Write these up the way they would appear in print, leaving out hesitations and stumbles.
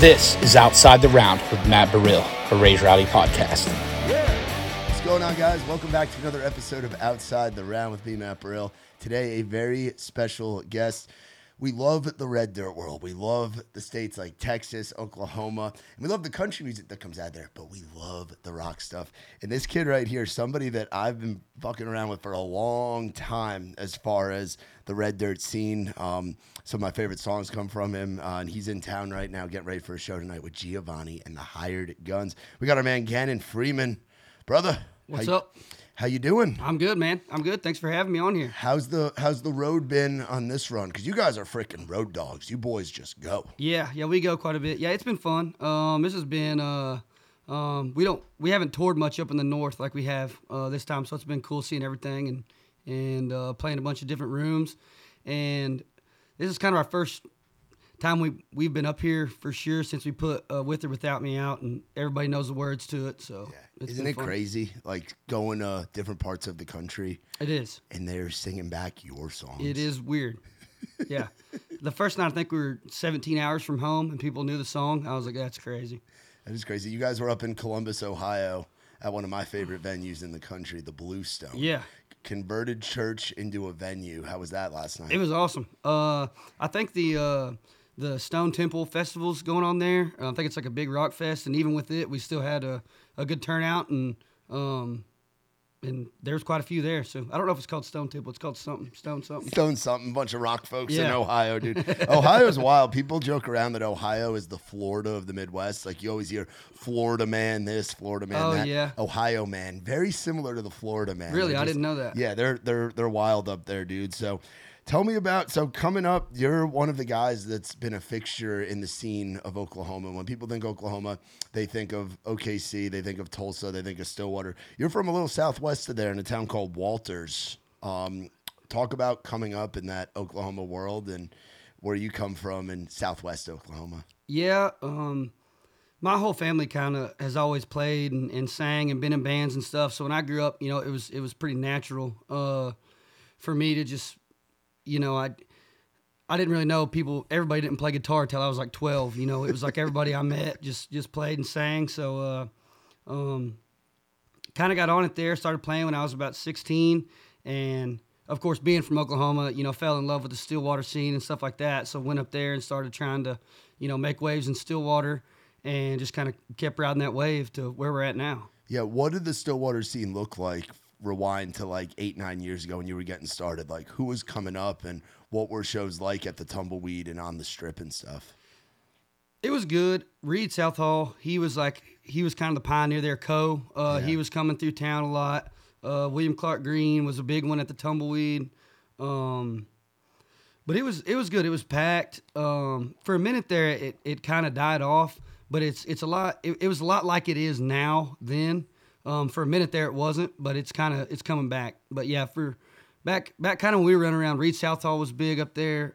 This is Outside the Round with Matt Burrill, a Raise Rowdy podcast. What's going on, guys? Welcome back to another episode of Outside the Round with me, Matt Burrill. Today, a very special guest. We love the red dirt world. We love the states like Texas, Oklahoma, and we love the country music that comes out there, but we love the rock stuff. And this kid right here, somebody that I've been fucking around with for a long time as far as the red dirt scene. Some of my favorite songs come from him, and he's in town right now getting ready for a show tonight with Giovanni and the Hired Guns. We got our man Gannon Freeman. Brother. What's up? How you doing? I'm good, man. I'm good. Thanks for having me on here. How's the road been on this run? Because you guys are freaking road dogs. You boys just go. Yeah, we go quite a bit. Yeah, it's been fun. This has been we haven't toured much up in the north like we have this time, so it's been cool seeing everything and playing a bunch of different rooms. And this is kind of our first time we've been up here for sure since we put With or Without Me out, and everybody knows the words to it. So yeah. Isn't it crazy? Like going to different parts of the country. It is. And they're singing back your songs. It is weird. Yeah. The first night I think we were 17 hours from home and people knew the song. I was like, that's crazy. That is crazy. You guys were up in Columbus, Ohio at one of my favorite venues in the country, the Bluestone. Yeah. Converted church into a venue. How was that last night? It was awesome. I think the Stone Temple Festival's going on there. I think it's like a big rock fest, and even with it, we still had a good turnout, and there's quite a few there. So I don't know if it's called Stone Temple. It's called something. Stone something. Bunch of rock folks in Ohio, dude. Ohio's wild. People joke around that Ohio is the Florida of the Midwest. Like you always hear Florida man this, Florida man that. Yeah. Ohio man, very similar to the Florida man. Really, I didn't know that. Yeah, they're wild up there, dude. So. Tell me coming up, you're one of the guys that's been a fixture in the scene of Oklahoma. When people think Oklahoma, they think of OKC, they think of Tulsa, they think of Stillwater. You're from a little southwest of there in a town called Walters. Talk about coming up in that Oklahoma world and where you come from in southwest Oklahoma. Yeah, my whole family kind of has always played and sang and been in bands and stuff. So when I grew up, it was pretty natural for me to just... I didn't really know everybody didn't play guitar until I was like 12. It was like everybody I met just played and sang. So, kind of got on it there, started playing when I was about 16. And of course, being from Oklahoma, fell in love with the Stillwater scene and stuff like that. So went up there and started trying to, make waves in Stillwater and just kind of kept riding that wave to where we're at now. Yeah. What did the Stillwater scene look like? Rewind to like 8-9 years ago when you were getting started, like who was coming up and what were shows like at the Tumbleweed and on the Strip and stuff? It was good. Reed Southall, he was kind of the pioneer there. He was coming through town a lot. William Clark Green was a big one at the Tumbleweed. But it was good. It was packed. For a minute there, it kind of died off, but it's a lot. It was a lot like it is now then. For a minute there, it wasn't, but it's coming back. But yeah, for back kind of when we were running around, Reed Southall was big up there.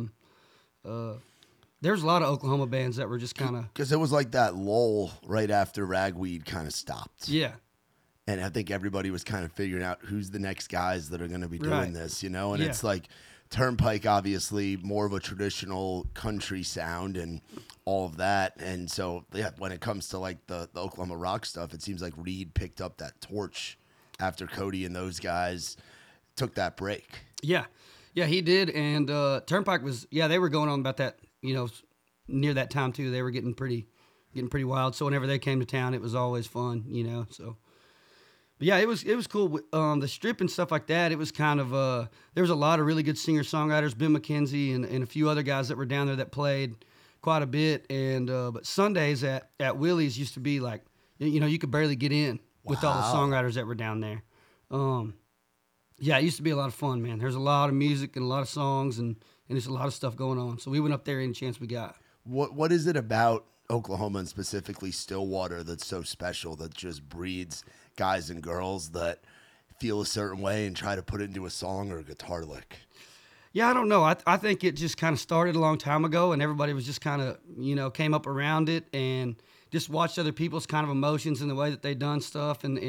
There's a lot of Oklahoma bands that were just kind of... Because it was like that lull right after Ragweed kind of stopped. Yeah. And I think everybody was kind of figuring out who's the next guys that are going to be doing this, And it's like Turnpike, obviously, more of a traditional country sound and all of that. And so, yeah, when it comes to like the Oklahoma rock stuff, it seems like Reed picked up that torch after Cody and those guys took that break. Yeah, he did. And Turnpike they were going on about that, near that time too. They were getting pretty wild. So whenever they came to town, it was always fun, so. But yeah, it was cool. The Strip and stuff like that, it was kind of, there was a lot of really good singer-songwriters, Ben McKenzie and a few other guys that were down there that played quite a bit. And but Sundays at Willie's used to be like, you could barely get in with all the songwriters that were down there. Yeah, it used to be a lot of fun, man. There's a lot of music and a lot of songs and there's a lot of stuff going on. So we went up there any chance we got. What is it about Oklahoma and specifically Stillwater that's so special that just breeds guys and girls that feel a certain way and try to put it into a song or a guitar lick? Yeah, I don't know. I think it just kind of started a long time ago and everybody was just kind of, came up around it and just watched other people's kind of emotions and the way that they done stuff and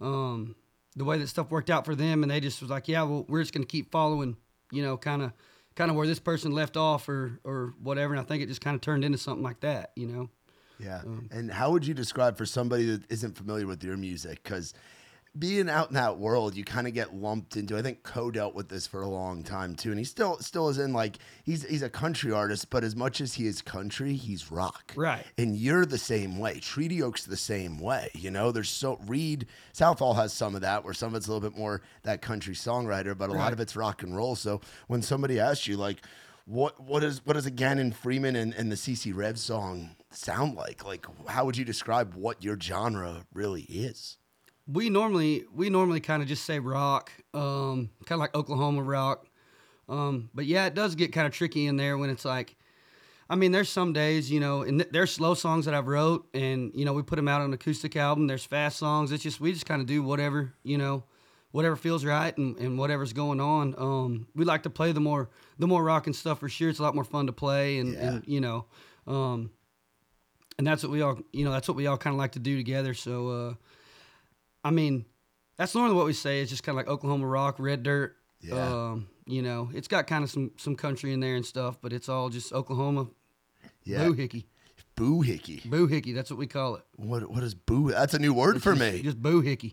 the way that stuff worked out for them. And they just was like, yeah, well, we're just going to keep following, kind of kind of where this person left off or whatever. And I think it just kind of turned into something like that, Yeah. And how would you describe for somebody that isn't familiar with your music? Because being out in that world, you kind of get lumped into. I think Ko dealt with this for a long time too, and he still is in like he's a country artist, but as much as he is country, he's rock. Right. And you're the same way. Treaty Oak's the same way. There's Reed Southall has some of that, where some of it's a little bit more that country songwriter, but a lot of it's rock and roll. So when somebody asks you like, what does a Gannon Freeman and the CC Rev song sound like? Like, how would you describe what your genre really is? We normally kind of just say rock, kind of like Oklahoma rock. But yeah, it does get kind of tricky in there when it's like, I mean, there's some days, and there's slow songs that I've wrote, and we put them out on an acoustic album. There's fast songs. We just kind of do whatever, whatever feels right and whatever's going on. We like to play the more rock and stuff for sure. It's a lot more fun to play, and that's what we all kind of like to do together. So. I mean, that's normally what we say. It's just kind of like Oklahoma rock, red dirt. Yeah. It's got kind of some country in there and stuff, but it's all just Oklahoma. Yeah. Boohickey. Boohickey. Boohickey. That's what we call it. What is boo? That's a new word for me. Just boohickey.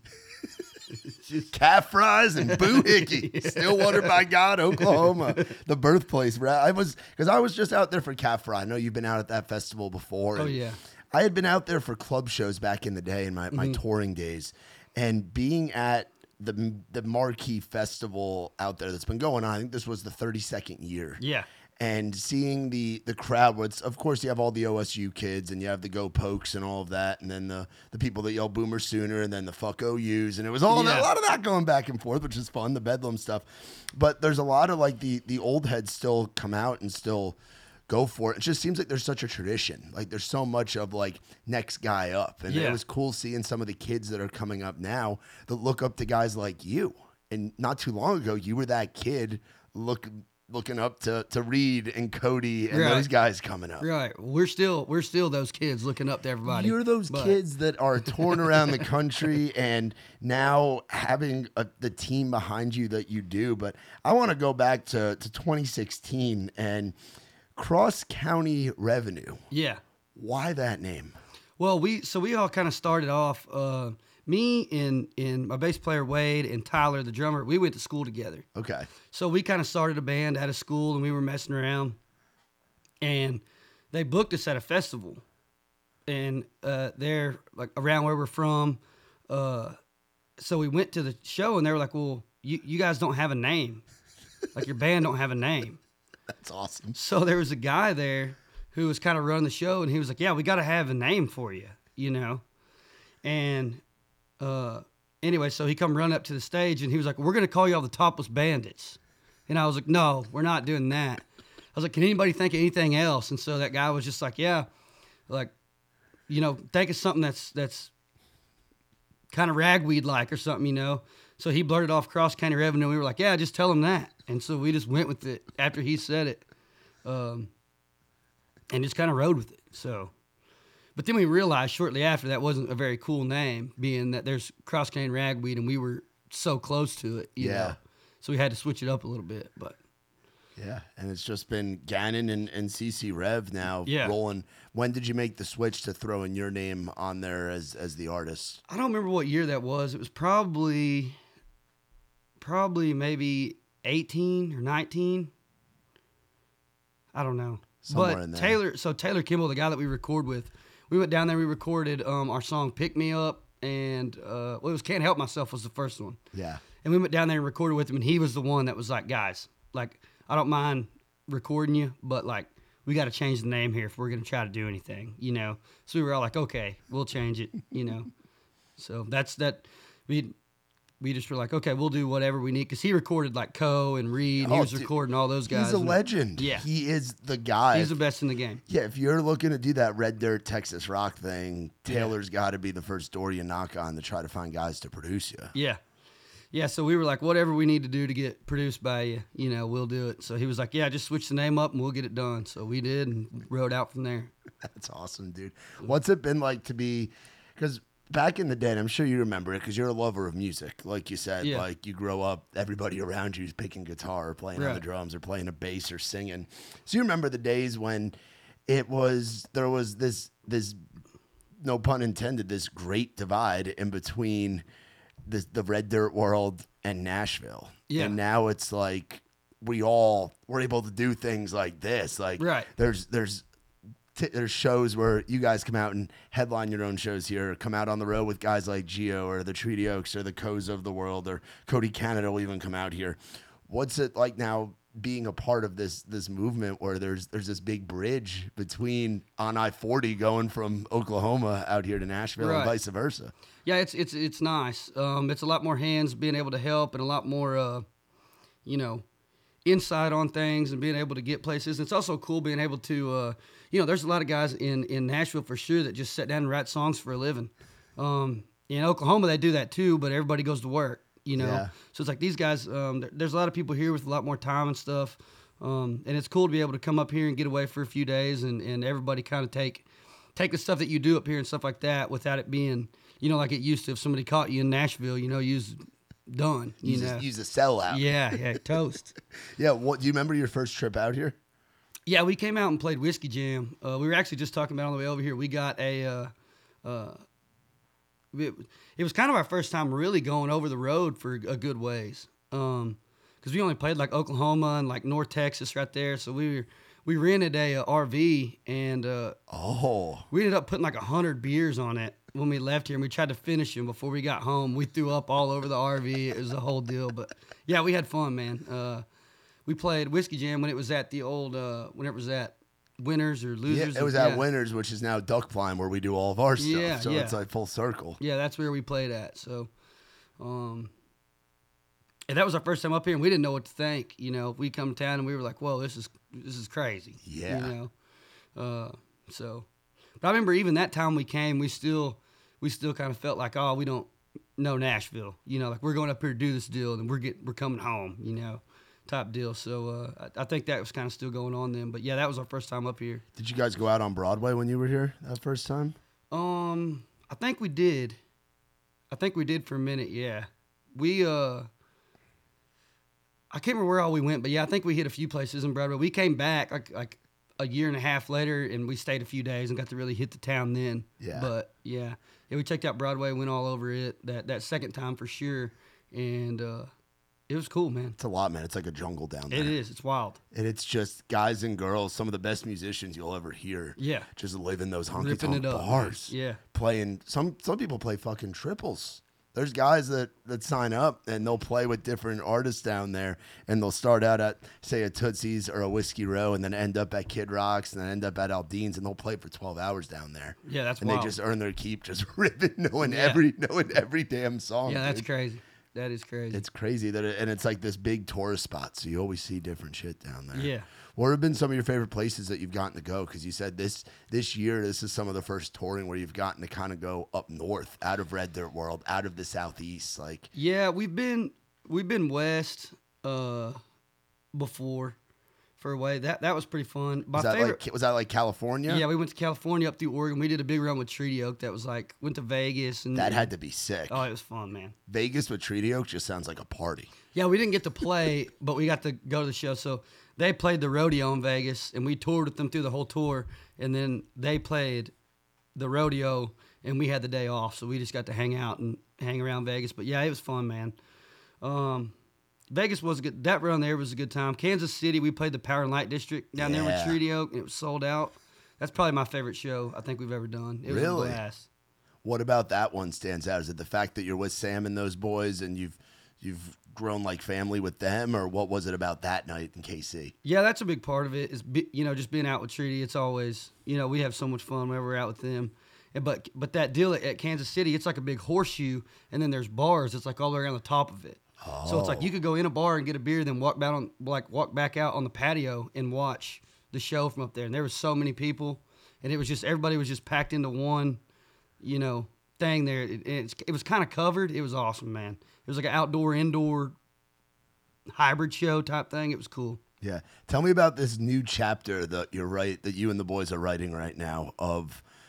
Calf fries and boohickey. Yeah. Stillwater, by God, Oklahoma, the birthplace. I was just out there for calf fry. I know you've been out at that festival before. Oh yeah. I had been out there for club shows back in the day in my touring days, and being at the marquee festival out there that's been going on. I think this was the 32nd year. Yeah. And seeing the crowd, of course you have all the OSU kids and you have the Go Pokes and all of that, and then the people that yell Boomer Sooner, and then the fuck OUs, and it was all that, a lot of that going back and forth, which is fun, the Bedlam stuff. But there's a lot of like the old heads still come out and still go for it. It just seems like there's such a tradition. Like there's so much of like next guy up. And it was cool seeing some of the kids that are coming up now that look up to guys like you. And not too long ago, you were that kid looking up to Reed and Cody and those guys coming up. Right. We're still those kids looking up to everybody. You're those kids that are touring around the country and now having the team behind you that you do. But I want to go back to 2016 and Cross County Revenue. Yeah. Why that name? Well, we all kind of started off, me and my bass player Wade and Tyler, the drummer, we went to school together. Okay. So we kind of started a band out of school and we were messing around. And they booked us at a festival. And they're like around where we're from. So we went to the show and they were like, well, you guys don't have a name. Like your band don't have a name. That's awesome. So there was a guy there who was kind of running the show, and he was like, yeah, we got to have a name for you, And anyway, so he come running up to the stage, and he was like, we're going to call you all the Topless Bandits. And I was like, no, we're not doing that. I was like, can anybody think of anything else? And so that guy was just like, yeah, like, think of something that's kind of ragweed-like or something, So he blurted off Cross County Revenue. We were like, yeah, just tell him that. And so we just went with it after he said it, and just kind of rode with it. So, but then we realized shortly after that wasn't a very cool name, being that there's Cross County Ragweed, and we were so close to it. You know? So we had to switch it up a little bit, but. Yeah, and it's just been Gannon and CC Rev now rolling. When did you make the switch to throwing your name on there as the artist? I don't remember what year that was. It was probably maybe 18 or 19. I don't know. Somewhere but in there. Taylor Kimball, the guy that we record with, we went down there, we recorded our song Pick Me Up, and it was Can't Help Myself was the first one. Yeah. And we went down there and recorded with him, and he was the one that was like, guys, like, I don't mind recording you, but like, we got to change the name here if we're going to try to do anything, So we were all like, okay, we'll change it, So that's that. We just were like, okay, we'll do whatever we need. Because he recorded like Ko and Reed. He was recording all those guys. He's a legend. Yeah. He is the guy. He's the best in the game. Yeah, if you're looking to do that red dirt Texas rock thing, Taylor's got to be the first door you knock on to try to find guys to produce you. Yeah. Yeah, so we were like, whatever we need to do to get produced by you, we'll do it. So he was like, yeah, just switch the name up and we'll get it done. So we did and rode out from there. That's awesome, dude. What's it been like to be, because back in the day, and I'm sure you remember it because you're a lover of music. Like you said, Yeah. like you grow up, everybody around you is picking guitar or playing on the Right. drums or playing a bass or singing. So you remember the days when there was this no pun intended, this great divide in between the red dirt world and Nashville. Yeah. And now it's like we're able to do things like this. Like Right. there's shows where you guys come out and headline your own shows here, come out on the road with guys like Gio or the Treaty Oaks or the Coes of the world, or Cody Canada will even come out here. What's it like now being a part of this movement where there's this big bridge between on I-40 going from Oklahoma out here to Nashville and Right. vice versa? Yeah, it's nice. It's a lot more hands being able to help and a lot more, insight on things and being able to get places. It's also cool being able to, there's a lot of guys in Nashville for sure that just sit down and write songs for a living. In Oklahoma, they do that too, but everybody goes to work, Yeah. So it's like these guys, there's a lot of people here with a lot more time and stuff. And it's cool to be able to come up here and get away for a few days and everybody kind of take the stuff that you do up here and stuff like that without it being, like it used to. If somebody caught you in Nashville, you was done, Use a sellout. Yeah, toast. Yeah. What do you remember your first trip out here? Yeah, we came out and played Whiskey Jam. We were actually just talking about on the way over here. We got it was kind of our first time really going over the road for a good ways. Because we only played like Oklahoma and like North Texas right there. So we rented a RV and we ended up putting like 100 beers on it when we left here, and we tried to finish them before we got home. We threw up all over the RV. It was a whole deal, but yeah, we had fun, man. We played Whiskey Jam when it was at the old, when it was at Winners or Losers. Yeah, it was at Winners, which is now Duck Blind, where we do all of our stuff. Yeah, so yeah. it's like full circle. Yeah, that's where we played at. So, and that was our first time up here, and we didn't know what to think. We come to town and we were like, "Whoa, this is crazy." Yeah. So, but I remember even that time we came, we still kind of felt like, oh, we don't know Nashville. Like we're going up here to do this deal, and we're coming home. Type deal. So I think that was kind of still going on then. But yeah, that was our first time up here. Did you guys go out on Broadway when you were here that first time? I think we did. For a minute. Yeah, we I can't remember where all we went, but yeah, I think we hit a few places in Broadway. We came back like a year and a half later, and we stayed a few days and got to really hit the town then. Yeah. But yeah, we checked out Broadway, went all over it that second time for sure, and it was cool, man. It's a lot, man. It's like a jungle down there. It is. It's wild. And it's just guys and girls, some of the best musicians you'll ever hear. Yeah. Just living those Ripping honky-tonk it up, bars. man. Yeah. Playing, some people play fucking triples. There's guys that sign up and they'll play with different artists down there, and they'll start out at, say, a Tootsie's or a Whiskey Row, and then end up at Kid Rock's, and then end up at Aldean's, and they'll play for 12 hours down there. Yeah, that's and wild. they just earn their keep, just ripping, knowing Yeah. every damn song. Yeah, that's dude. crazy. That is crazy. It's crazy and it's like this big tourist spot, so you always see different shit down there. Yeah. What have been some of your favorite places that you've gotten to go? Because you said this year, this is some of the first touring where you've gotten to kind of go up north, out of Red Dirt World, out of the Southeast. Like, Yeah, we've been west before for a way. That was pretty fun. My favorite. was that like California? Yeah, we went to California up through Oregon. We did a big run with Treaty Oak. That was like went to Vegas and That had to be sick. Oh, it was fun, man. Vegas with Treaty Oak just sounds like a party. Yeah, we didn't get to play, but we got to go to the show. So they played the rodeo in Vegas, and we toured with them through the whole tour. And then they played the rodeo, and we had the day off, so we just got to hang out and hang around Vegas. But yeah, it was fun, man. Vegas was good. That run there was a good time. Kansas City, we played the Power and Light District down there with Yeah. Treaty Oak, and it was sold out. That's probably my favorite show I think we've ever done. It was Really? a blast. What about that one stands out? Is it the fact that you're with Sam and those boys, and you've grown like family with them, or what was it about that night in KC? Yeah, that's a big part of it. Is just being out with Treaty. It's always we have so much fun whenever we're out with them. But that deal at Kansas City, it's like a big horseshoe, and then there's bars. It's like all the way around the top of it. Oh. So it's like you could go in a bar and get a beer, then walk back out on the patio and watch the show from up there. And there was so many people, and it was just everybody was just packed into one, thing there. It was kind of covered. It was awesome, man. It was like an outdoor indoor hybrid show type thing. It was cool. Yeah. Tell me about this new chapter that you and the boys are writing right now of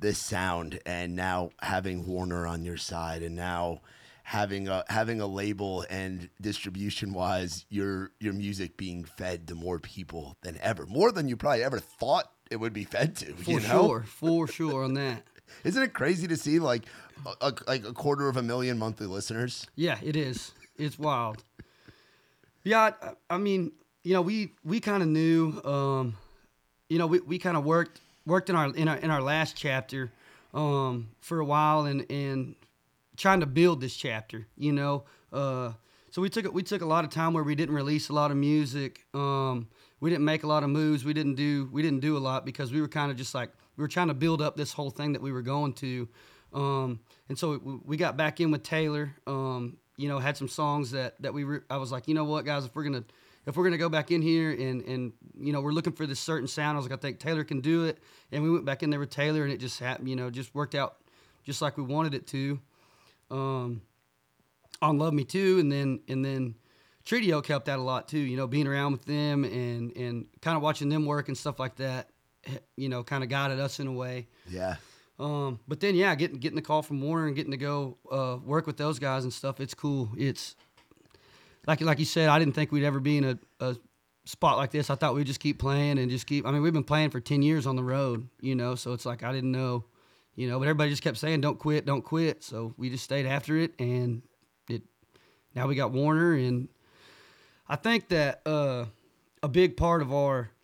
this sound, and now having Warner on your side, and now having a label, and distribution wise, your music being fed to more people than ever, more than you probably ever thought it would be fed to. For sure on that. Isn't it crazy to see like a 250,000 monthly listeners? Yeah, it is. It's wild. Yeah, I mean, you know, we kind of knew, you know, we kind of worked in our last chapter for a while, and trying to build this chapter, you know. So we took a lot of time where we didn't release a lot of music. We didn't make a lot of moves. We didn't do a lot because we were kind of just like, we were trying to build up this whole thing that we were going to. And so we got back in with Taylor. You know, had some songs that I was like, you know what, guys, if we're gonna go back in here and you know, we're looking for this certain sound, I was like, I think Taylor can do it. And we went back in there with Taylor, and it just happened, you know, just worked out just like we wanted it to. On Love Me Too, and then Treaty Oak helped out a lot too, you know, being around with them and kind of watching them work and stuff like that, you know, kind of guided us in a way. Yeah. But then, yeah, getting the call from Warner and getting to go work with those guys and stuff, it's cool. It's like you said, I didn't think we'd ever be in a spot like this. I thought we'd just keep playing and I mean, we've been playing for 10 years on the road, you know, so it's like I didn't know, you know, but everybody just kept saying, don't quit. So we just stayed after it, and now we got Warner, and I think that a big part of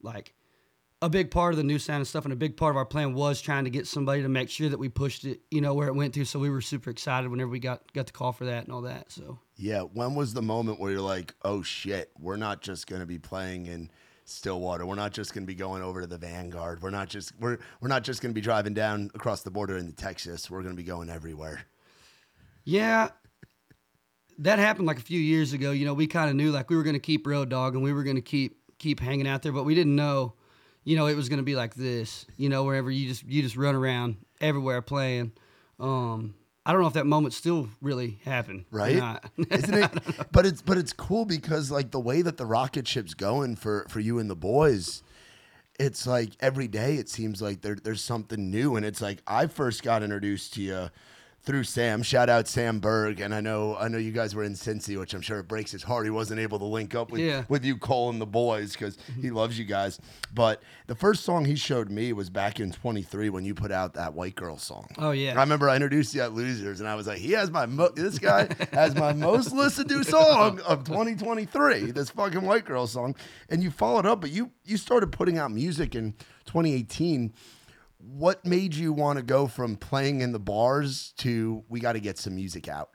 the new sound and stuff, and a big part of our plan was trying to get somebody to make sure that we pushed it, you know, where it went to. So we were super excited whenever we got the call for that and all that. So yeah, when was the moment where you're like, oh shit, we're not just going to be playing in Stillwater, we're not just going to be going over to the Vanguard, we're not just going to be driving down across the border into Texas, we're going to be going everywhere? Yeah. That happened like a few years ago. You know, we kind of knew like we were going to keep Road Dogg and we were going to keep hanging out there, but we didn't know, you know, it was going to be like this, you know, wherever you just run around everywhere playing. I don't know if that moment still really happened, right? Isn't it? But it's cool because like the way that the rocket ship's going for you and the boys, it's like every day it seems like there's something new, and it's like I first got introduced to you through Sam. Shout out Sam Berg, and I know you guys were in Cincy, which I'm sure it breaks his heart he wasn't able to link up with you, Cole, and the boys, because he loves you guys. But the first song he showed me was back in 23 when you put out that White Girl song. Oh yeah, I remember I introduced you at Losers, and I was like, this guy has my most listened to song of 2023, this fucking White Girl song. And you followed up, but you started putting out music in 2018. What made you want to go from playing in the bars to we got to get some music out?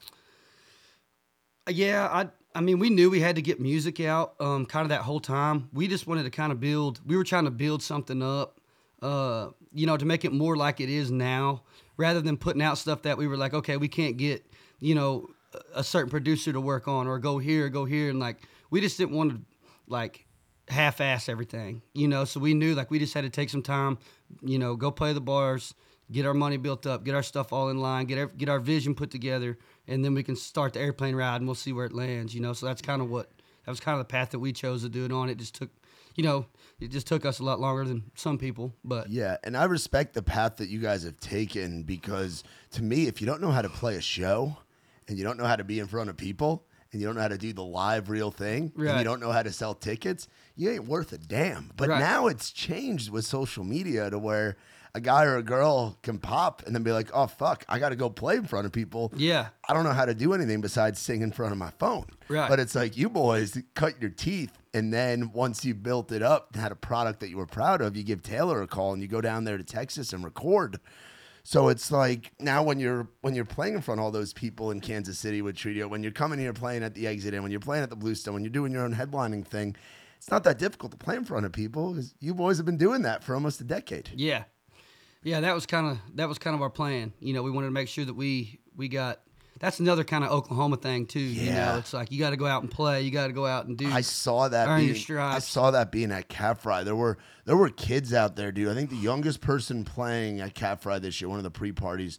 Yeah, I mean, we knew we had to get music out kind of that whole time. We just wanted to kind of we were trying to build something up, you know, to make it more like it is now, rather than putting out stuff that we were like, okay, we can't get, you know, a certain producer to work on, or go here. And like, we just didn't want to like half-ass everything, you know, so we knew like we just had to take some time, you know, go play the bars, get our money built up, get our stuff all in line, get our vision put together, and then we can start the airplane ride and we'll see where it lands, you know. So that was kind of the path that we chose to do it on. It just took, you know, us a lot longer than some people, but yeah. And I respect the path that you guys have taken, because to me, if you don't know how to play a show and you don't know how to be in front of people, and you don't know how to do the live real thing, right, and you don't know how to sell tickets, you ain't worth a damn. But now it's changed with social media to where a guy or a girl can pop and then be like, oh, fuck, I got to go play in front of people. Yeah. I don't know how to do anything besides sing in front of my phone. Right. But it's like you boys cut your teeth, and then once you built it up and had a product that you were proud of, you give Taylor a call and you go down there to Texas and record. So it's like now when you're playing in front of all those people in Kansas City with Treaty Oak, when you're coming here playing at the Exit Inn, when you're playing at the Bluestone, when you're doing your own headlining thing, it's not that difficult to play in front of people, because you boys have been doing that for almost a decade. Yeah. Yeah, that was kind of our plan. You know, we wanted to make sure that we got. That's another kind of Oklahoma thing too. Yeah. You know, it's like you got to go out and play. You got to go out and do. I saw that. I saw that being at Cat Fry. There were kids out there, dude. I think the youngest person playing at Cat Fry this year, one of the pre-parties,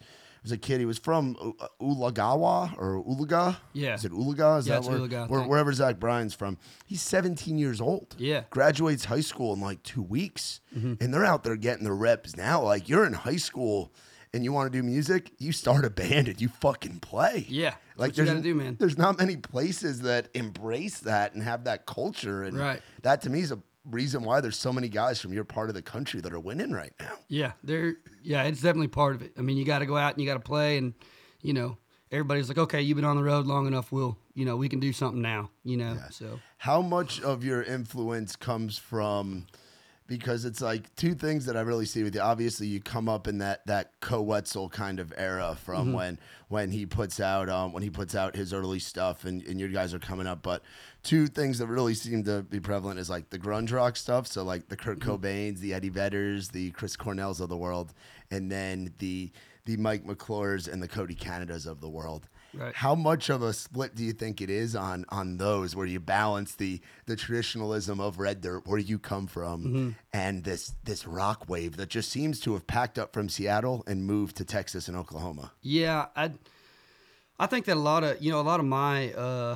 was a kid. He was from Ulagawa or Ulaga. Yeah. Is it Ulaga? Is Yeah, that it's where, Ulaga, I where think. wherever Zach Bryan's from? He's 17 years old. Yeah. Graduates high school in like 2 weeks, Mm-hmm. and they're out there getting their reps now. Like you're in high school and you want to do music, you start a band and you fucking play. Yeah. Like Like you got to do, man. There's not many places that embrace that and have that culture, and Right. that to me is a reason why there's so many guys from your part of the country that are winning right now. Yeah, it's definitely part of it. I mean, you got to go out and you got to play, and everybody's like, okay, you've been on the road long enough. We can do something now. So How much of your influence comes from? Because it's like two things that I really see with you. Obviously, you come up in that Coetzel kind of era from when he puts out his early stuff, and your guys are coming up. But two things that really seem to be prevalent is like the grunge rock stuff. So like the Kurt Cobains, the Eddie Vedders, the Chris Cornells of the world, and then the Mike McClures and the Cody Canadas of the world. Right. How much of a split do you think it is on those where you balance the traditionalism of Red Dirt, where you come from, and this rock wave that just seems to have packed up from Seattle and moved to Texas and Oklahoma? yeah, I think that a lot of my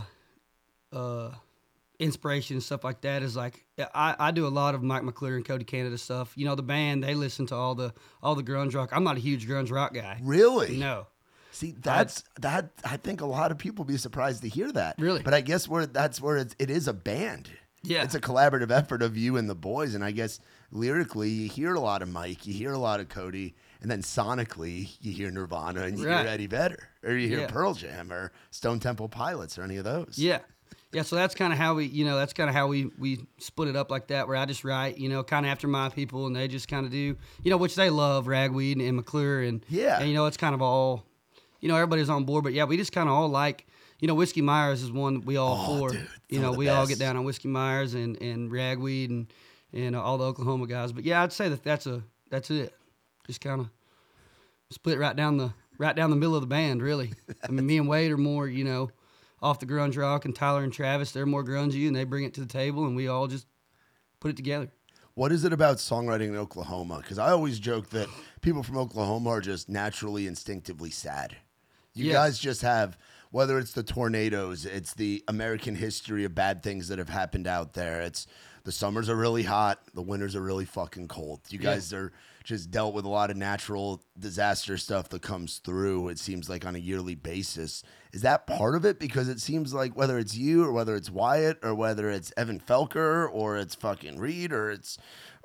inspiration and stuff like that is like I do a lot of Mike McClure and Cody Canada stuff. The band, they listen to all the grunge rock. I'm not a huge grunge rock guy. Really? No. See, that's that. I think a lot of people be surprised to hear that. Really? But I guess that's where it is a band. Yeah. It's a collaborative effort of you and the boys. And I guess lyrically, you hear a lot of Mike, you hear a lot of Cody, and then sonically, you hear Nirvana and you Right. hear Eddie Vedder, or you hear Yeah. Pearl Jam or Stone Temple Pilots or any of those. Yeah. Yeah, so that's kind of how we split it up like that, where I just write, kind of after my people, and they just kind of do, which they love, Ragweed and McClure, and Yeah. and it's kind of all, everybody's on board, but yeah, we just kind of all like, Whiskey Myers is one we all for, dude, some of the we all best. get down on Whiskey Myers and Ragweed and all the Oklahoma guys, but yeah, I'd say that's it, just kind of split right down the middle of the band, really. I mean, me and Wade are more, off the grunge rock, and Tyler and Travis, they're more grungy, and they bring it to the table, and we all just put it together. What is it about songwriting in Oklahoma? Because I always joke that people from Oklahoma are just naturally, instinctively sad. You Yeah. guys just have, whether it's the tornadoes, it's the American history of bad things that have happened out there. It's the summers are really hot, the winters are really fucking cold. You guys are just dealt with a lot of natural disaster stuff that comes through, it seems like, on a yearly basis. Is that part of it? Because it seems like whether it's you or whether it's Wyatt or whether it's Evan Felker or it's fucking Reed or it's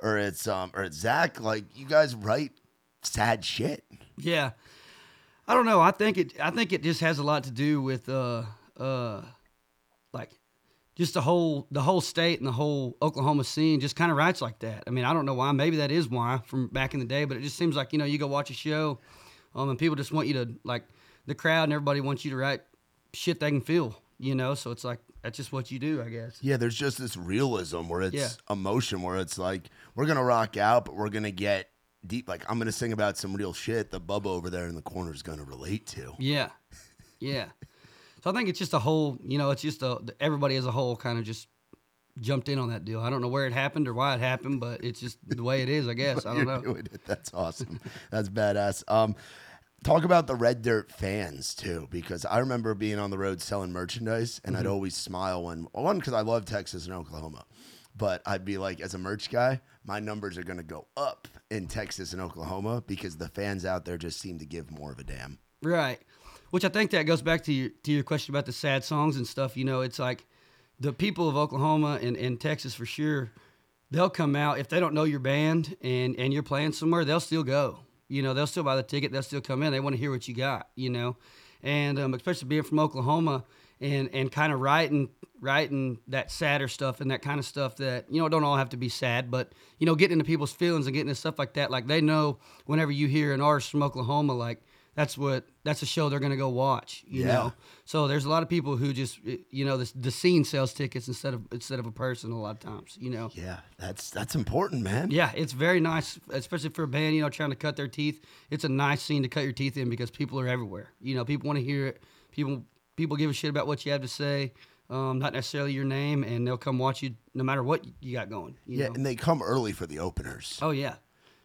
Zach, like you guys write sad shit. Yeah, I don't know. I think it just has a lot to do with like just the whole state and the whole Oklahoma scene just kind of writes like that. I mean, I don't know why. Maybe that is why from back in the day, but it just seems like you go watch a show, and people just want you to, like, the crowd and everybody wants you to write shit they can feel. So it's like that's just what you do, I guess. Yeah, there's just this realism where it's emotion, where it's like we're gonna rock out, but we're gonna get deep. Like I'm gonna sing about some real shit that Bubba over there in the corner is gonna relate to. Yeah, yeah. So I think it's just a whole, it's just everybody as a whole kind of just jumped in on that deal. I don't know where it happened or why it happened, but it's just the way it is, I guess. I don't know. Doing it. That's awesome. That's badass. Talk about the Red Dirt fans too, because I remember being on the road selling merchandise, and I'd always smile because I love Texas and Oklahoma, but I'd be like, as a merch guy, my numbers are going to go up in Texas and Oklahoma because the fans out there just seem to give more of a damn. Right. Which I think that goes back to your question about the sad songs and stuff. It's like the people of Oklahoma and Texas for sure, they'll come out. If they don't know your band and you're playing somewhere, they'll still go. They'll still buy the ticket. They'll still come in. They want to hear what you got, And especially being from Oklahoma and kind of writing that sadder stuff and that kind of stuff that, don't all have to be sad, but, getting into people's feelings and getting into stuff like that. Like they know whenever you hear an artist from Oklahoma, like that's a show they're going to go watch, you know? So there's a lot of people who just, the scene sells tickets instead of a person a lot of times, Yeah, that's important, man. Yeah, it's very nice, especially for a band, trying to cut their teeth. It's a nice scene to cut your teeth in because people are everywhere. People want to hear it. People give a shit about what you have to say, not necessarily your name, and they'll come watch you no matter what you got going. You know? And they come early for the openers. Oh, yeah.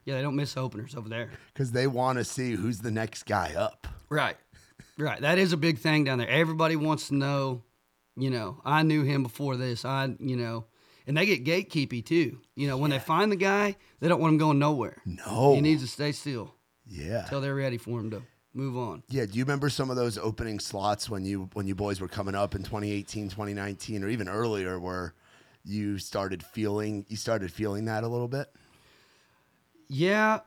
Yeah, they don't miss openers over there. Because they want to see who's the next guy up. Right. Right. That is a big thing down there. Everybody wants to know, I knew him before this. And they get gatekeepy too. When they find the guy, they don't want him going nowhere. No. He needs to stay still. Yeah. Until they're ready for him to move on. Yeah. Do you remember some of those opening slots when you boys were coming up in 2018, 2019, or even earlier, where you started feeling that a little bit? Yeah.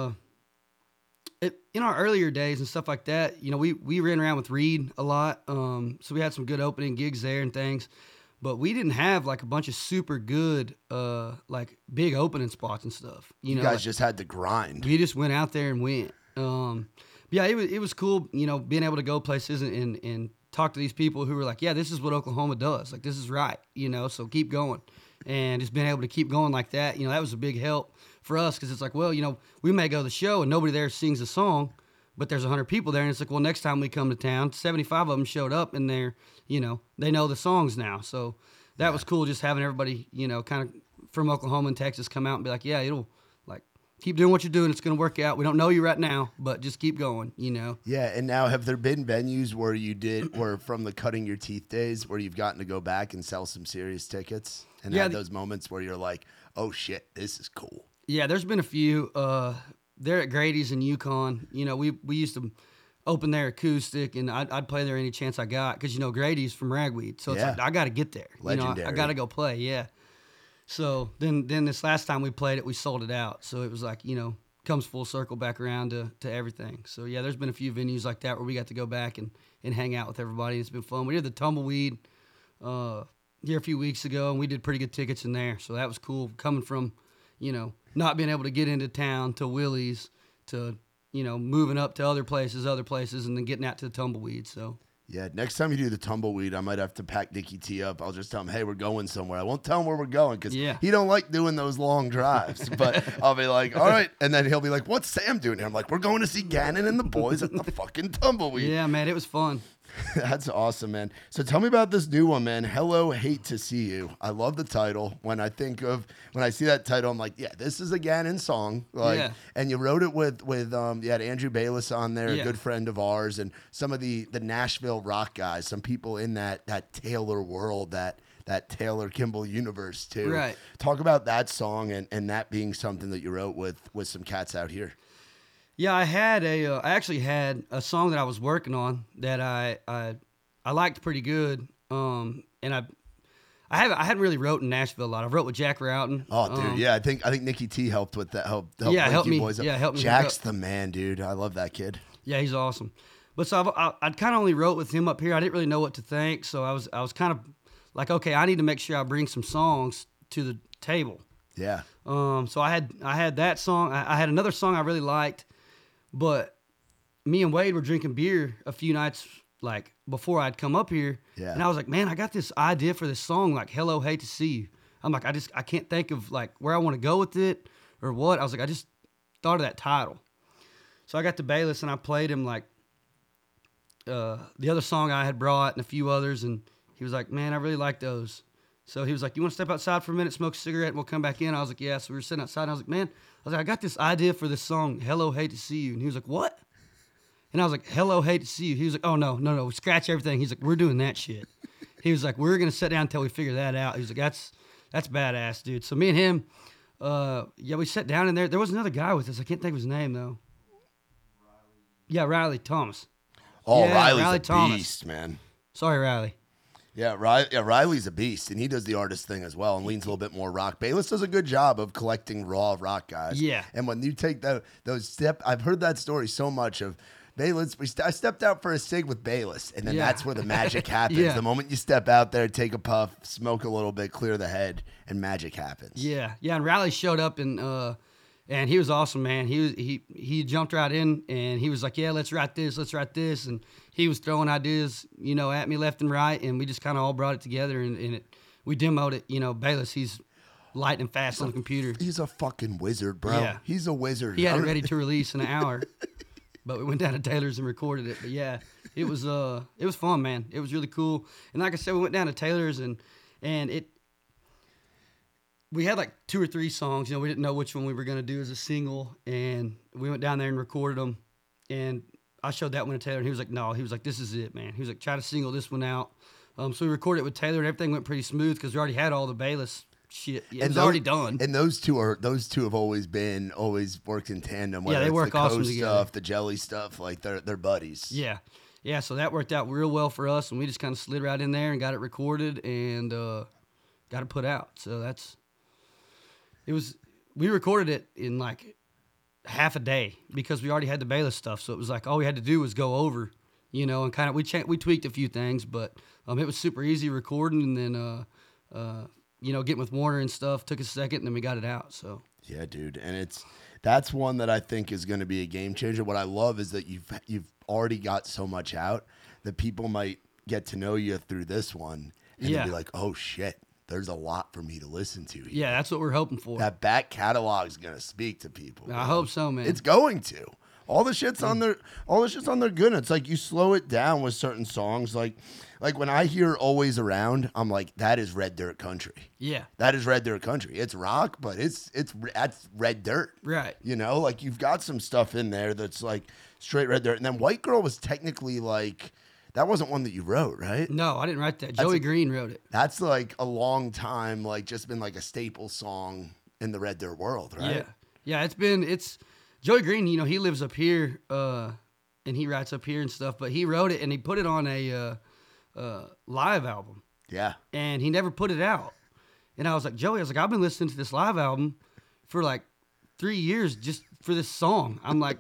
In our earlier days and stuff like that, we ran around with Reed a lot. So we had some good opening gigs there and things, but we didn't have like a bunch of super good, like big opening spots and stuff. You guys just had to grind. We just went out there and went. Yeah, it was cool, being able to go places and talk to these people who were like, yeah, this is what Oklahoma does. Like, this is right, so keep going. And just being able to keep going like that, that was a big help for us, because it's like, well, we may go to the show and nobody there sings a song, but there's 100 people there, and it's like, well, next time we come to town, 75 of them showed up, and they're, they know the songs now. So that was cool, just having everybody, kind of from Oklahoma and Texas come out and be like, yeah, it'll, like, keep doing what you're doing. It's going to work out. We don't know you right now, but just keep going, Yeah, and now have there been venues where from the Cutting Your Teeth days where you've gotten to go back and sell some serious tickets and had those moments where you're like, oh, shit, this is cool? Yeah, there's been a few. There at Grady's in Yukon, we used to open their acoustic, and I'd play there any chance I got, because, Grady's from Ragweed. So it's like, I got to get there. Legendary. I got to go play, yeah. So then this last time we played it, we sold it out. So it was like, comes full circle back around to everything. So, yeah, there's been a few venues like that where we got to go back and hang out with everybody. It's been fun. We did the Tumbleweed here a few weeks ago, and we did pretty good tickets in there. So that was cool, coming from, not being able to get into town to Willie's to, moving up to other places, and then getting out to the Tumbleweed. So. Yeah, next time you do the Tumbleweed, I might have to pack Nicky T up. I'll just tell him, hey, we're going somewhere. I won't tell him where we're going, because he don't like doing those long drives. But I'll be like, all right. And then he'll be like, what's Sam doing here? I'm like, we're going to see Gannon and the boys at the fucking Tumbleweed. Yeah, man, it was fun. That's awesome, man. So tell me about this new one, man. Hello, Hate to See You. I love the title. When I see that title, I'm like, yeah, this is a Gannon song. Like, and you wrote it with you had Andrew Bayless on there, a good friend of ours, and some of the Nashville rock guys, some people in that Taylor world, that Taylor Kimball universe too. Right. Talk about that song and that being something that you wrote with some cats out here. Yeah, I actually had a song that I was working on that I liked pretty good. And I hadn't really wrote in Nashville a lot. I wrote with Jack Routon. Oh, dude, yeah, I think Nicky T helped with that. Helped help you me. boys up. Yeah, help me. Jack's the man, dude. I love that kid. Yeah, he's awesome. But so I'd kind of only wrote with him up here. I didn't really know what to think, so I was kind of like, okay, I need to make sure I bring some songs to the table. Yeah. So I had that song. I had another song I really liked. But me and Wade were drinking beer a few nights like before I'd come up here. Yeah. And I was like, man, I got this idea for this song, like Hello, Hate to See You. I'm like, I can't think of like where I want to go with it or what. I was like, I just thought of that title. So I got to Bayless and I played him like the other song I had brought and a few others, and he was like, man, I really like those. So he was like, you want to step outside for a minute, smoke a cigarette, and we'll come back in? I was like, yeah. So we were sitting outside, and I was like, man, I got this idea for this song, Hello, Hate to See You. And he was like, what? And I was like, Hello, Hate to See You. He was like, oh, no, scratch everything. He's like, we're doing that shit. He was like, we're going to sit down until we figure that out. He was like, that's badass, dude. So me and him, we sat down in there. There was another guy with us. I can't think of his name, though. Riley Thomas. Oh, yeah, Riley's Riley a Thomas. beast, man. Sorry, Riley. Yeah, Riley's a beast, and he does the artist thing as well and leans a little bit more rock. Bayless does a good job of collecting raw rock guys. Yeah. And when you take those steps, I've heard that story so much of Bayless. I stepped out for a cig with Bayless, and then that's where the magic happens. Yeah. The moment you step out there, take a puff, smoke a little bit, clear the head, and magic happens. Yeah. And Riley showed up and he was awesome, man. He jumped right in and he was like, yeah, let's write this. And he was throwing ideas, at me left and right. And we just kind of all brought it together and we demoed it. Bayless, he's lightning fast on the computer. He's a fucking wizard, bro. Yeah. He's a wizard. He had it ready to release in an hour, but we went down to Taylor's and recorded it. But yeah, it was fun, man. It was really cool. And like I said, we went down to Taylor's and we had like 2 or 3 songs. You know, we didn't know which one we were going to do as a single, and we went down there and recorded them. And I showed that one to Taylor, and he was like, no. He was like, this is it, man. He was like, try to single this one out. So we recorded it with Taylor, and everything went pretty smooth because we already had all the Bayless shit. It was already done. And those two have always worked in tandem. Yeah, they work the awesome Coast together. stuff, the Jelly stuff, like they're buddies. Yeah. Yeah, so that worked out real well for us, and we just kind of slid right in there and got it recorded and got it put out. So we recorded it in like half a day because we already had the Bayless stuff. So it was like all we had to do was go over, you know, and kind of we tweaked a few things, but it was super easy recording, and then you know, getting with Warner and stuff took a second, and then we got it out. So yeah, dude, and that's one that I think is going to be a game changer. What I love is that you've already got so much out that people might get to know you through this one, and they'll be like, oh shit, there's a lot for me to listen to here. Yeah, that's what we're hoping for. That back catalog is going to speak to people. I hope so, man. It's going to. All the shit's on there. All the shit's on there good. And it's like you slow it down with certain songs. Like when I hear "Always Around," I'm like, that is Red Dirt country. Yeah, that is Red Dirt country. It's rock, but that's Red Dirt. Right. You know, like you've got some stuff in there that's like straight Red Dirt. And then "White Girl" was technically like that wasn't one that you wrote, right? No, I didn't write that. Joey Green wrote it. That's like a long time, like just been like a staple song in the Red Dirt world, right? Yeah. It's Joey Green. You know, he lives up here, and he writes up here and stuff. But he wrote it and he put it on a live album. Yeah. And he never put it out. And I was like, Joey, I've been listening to this live album for like 3 years just for this song. I'm like,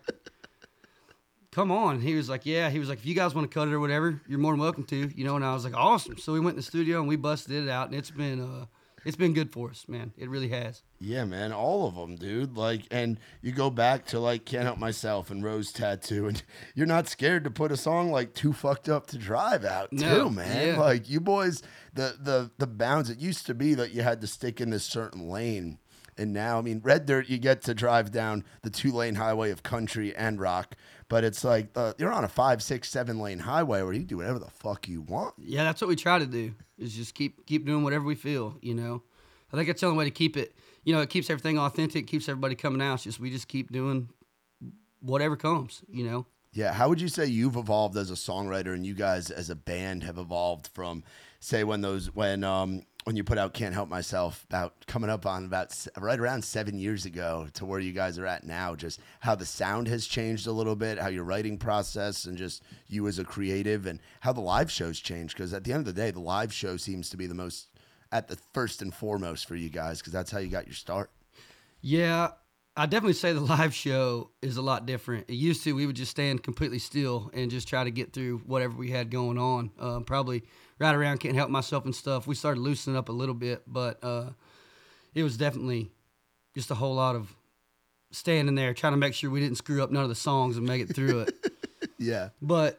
come on. He was like, yeah. He was like, if you guys want to cut it or whatever, you're more than welcome to, you know. And I was like, awesome. So we went in the studio and we busted it out, and it's been good for us, man. It really has. Yeah, man, all of them, dude. Like, and you go back to like "Can't Help Myself" and "Rose Tattoo," and you're not scared to put a song like "Too Fucked Up to Drive" out too, man. Yeah. Like you boys, the bounds. It used to be that you had to stick in this certain lane. And now, I mean, Red Dirt, you get to drive down the 2-lane highway of country and rock, but it's like you're on a 5, 6, 7-lane highway where you do whatever the fuck you want. Yeah, that's what we try to do, is just keep doing whatever we feel, you know. I think that's the only way to keep it, you know, it keeps everything authentic, keeps everybody coming out. It's just we just keep doing whatever comes, you know. Yeah. How would you say you've evolved as a songwriter, and you guys as a band have evolved from, say, when you put out "Can't Help Myself" about coming up on about right around 7 years ago to where you guys are at now? Just how the sound has changed a little bit, how your writing process, and just you as a creative, and how the live shows changed. Because at the end of the day, the live show seems to be the most at the first and foremost for you guys, because that's how you got your start. Yeah, I definitely say the live show is a lot different. It used to, we would just stand completely still and just try to get through whatever we had going on. Probably right around "Can't Help Myself" and stuff, we started loosening up a little bit, but it was definitely just a whole lot of standing there trying to make sure we didn't screw up none of the songs and make it through it. Yeah. But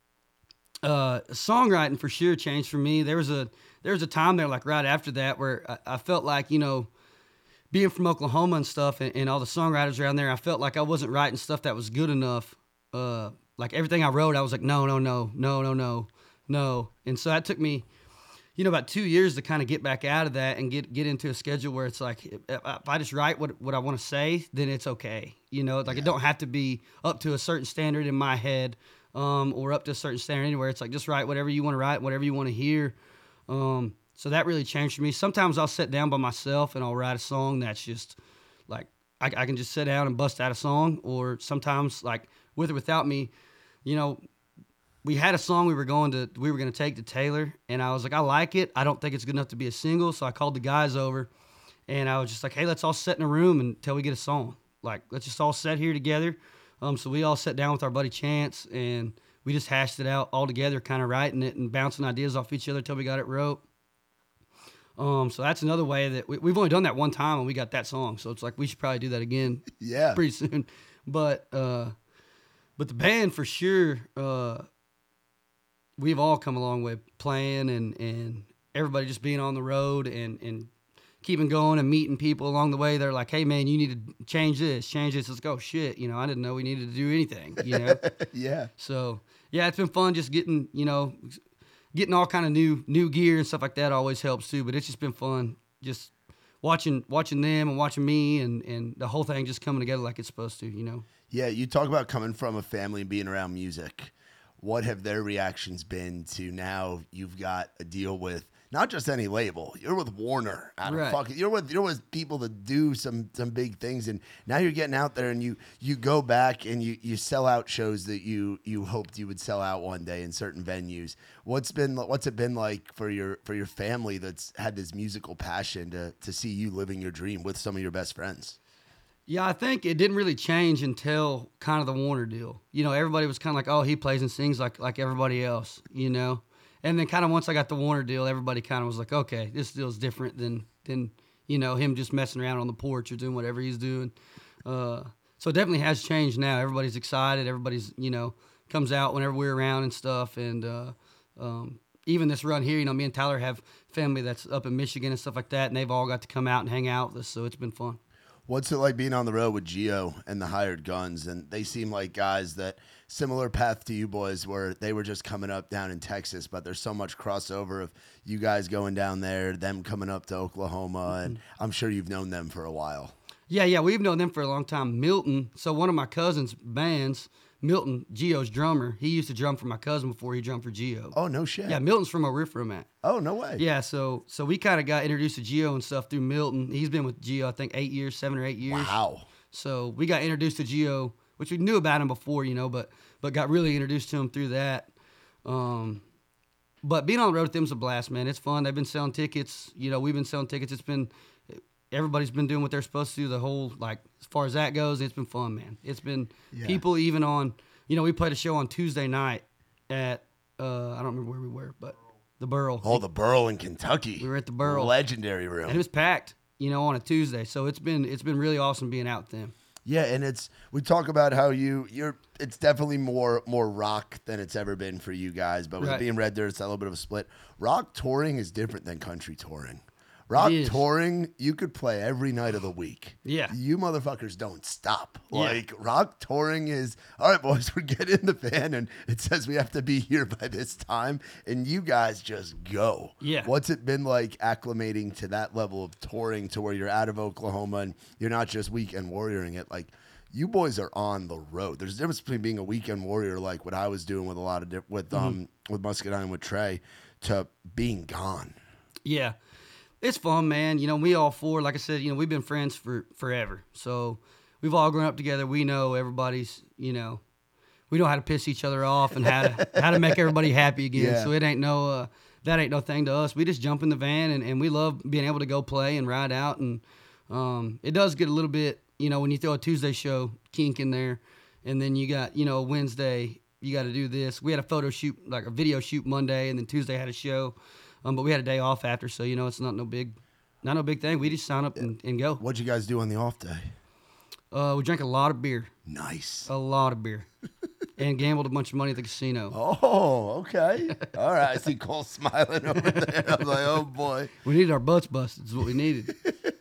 songwriting for sure changed for me. There was a time there, like right after that, where I felt like, you know, being from Oklahoma and stuff, and all the songwriters around there, I felt like I wasn't writing stuff that was good enough. Like everything I wrote, I was like, no. And so that took me, you know, about 2 years to kind of get back out of that and get into a schedule where it's like, if I just write what I want to say, then it's okay. You know, like it don't have to be up to a certain standard in my head, or up to a certain standard anywhere. It's like, just write whatever you want to write, whatever you want to hear. So that really changed for me. Sometimes I'll sit down by myself and I'll write a song that's just like, I can just sit down and bust out a song. Or sometimes, like with or without me, you know, we had a song we were going to take to Taylor, and I was like, I like it. I don't think it's good enough to be a single. So I called the guys over, and I was just like, hey, let's all sit in a room until we get a song. Like, let's just all sit here together. So we all sat down with our buddy Chance, and we just hashed it out all together, kind of writing it and bouncing ideas off each other till we got it wrote. So that's another way that we've only done that one time, and we got that song. So it's like, we should probably do that again. Yeah. Pretty soon. But the band for sure, we've all come a long way playing, and everybody just being on the road and keeping going and meeting people along the way. They're like, hey man, you need to change this. Let's go. Shit. You know, I didn't know we needed to do anything, you know? Yeah. So yeah, it's been fun just getting all kind of new gear and stuff like that always helps too, but it's just been fun just watching them and watching me and the whole thing just coming together like it's supposed to, you know. Yeah, you talk about coming from a family and being around music. What have their reactions been to now you've got a deal with not just any label, you're with Warner. Right. You're with people that do some big things, and now you're getting out there and you go back and you sell out shows that you hoped you would sell out one day in certain venues. What's it been like for your family that's had this musical passion to see you living your dream with some of your best friends? Yeah, I think it didn't really change until kind of the Warner deal. You know, everybody was kind of like, oh, he plays and sings like everybody else, you know? And then kind of once I got the Warner deal, everybody kind of was like, okay, this deal's different than you know, him just messing around on the porch or doing whatever he's doing. So it definitely has changed now. Everybody's excited. Everybody's, you know, comes out whenever we're around and stuff. And even this run here, you know, me and Tyler have family that's up in Michigan and stuff like that, and they've all got to come out and hang out with us, so it's been fun. What's it like being on the road with Gio and the Hired Guns? And they seem like guys that similar path to you boys where they were just coming up down in Texas, but there's so much crossover of you guys going down there, them coming up to Oklahoma, and I'm sure you've known them for a while. Yeah, we've known them for a long time. Milton, so one of my cousin's bands, Milton, Gio's drummer, he used to drum for my cousin before he drummed for Gio. Oh, no shit. Yeah, Milton's from where we're from at. Oh, no way. Yeah, so we kind of got introduced to Gio and stuff through Milton. He's been with Gio, I think, 7 or 8 years. Wow. So we got introduced to Gio, which we knew about him before, you know, but got really introduced to him through that. But being on the road with them is a blast, man. It's fun. They've been selling tickets. You know, we've been selling tickets. Everybody's been doing what they're supposed to do. The whole, like, as far as that goes, it's been fun, man. It's been people even on, you know, we played a show on Tuesday night at, I don't remember where we were, but the Burl. Oh, the Burl in Kentucky. We were at the Burl. Legendary room. And it was packed, you know, on a Tuesday. So it's been really awesome being out with them. Yeah, and we talk about how it's definitely more rock than it's ever been for you guys, but with it being Red Dirt, it's a little bit of a split. Rock touring is different than country touring. Rock touring, you could play every night of the week. Yeah. You motherfuckers don't stop. Like, rock touring is, all right, boys, we're getting in the van, and it says we have to be here by this time, and you guys just go. Yeah. What's it been like acclimating to that level of touring to where you're out of Oklahoma and you're not just weekend warrioring it? Like, you boys are on the road. There's a difference between being a weekend warrior, like what I was doing with a lot of with Muscadine with Trey, to being gone. Yeah. It's fun, man. You know, we all four, like I said, you know, we've been friends for forever. So we've all grown up together. We know everybody's, you know, we know how to piss each other off and how to make everybody happy again. Yeah. So it ain't no that ain't no thing to us. We just jump in the van and we love being able to go play and ride out. And it does get a little bit, you know, when you throw a Tuesday show kink in there, and then you got, you know, Wednesday you got to do this. We had a photo shoot, like a video shoot Monday, and then Tuesday had a show. But we had a day off after, so, you know, it's not no big thing. We just sign up and go. What'd you guys do on the off day? We drank a lot of beer. Nice. A lot of beer. And gambled a bunch of money at the casino. Oh, okay. All right. I see Cole smiling over there. I'm like, oh, boy. We needed our butts busted is what we needed.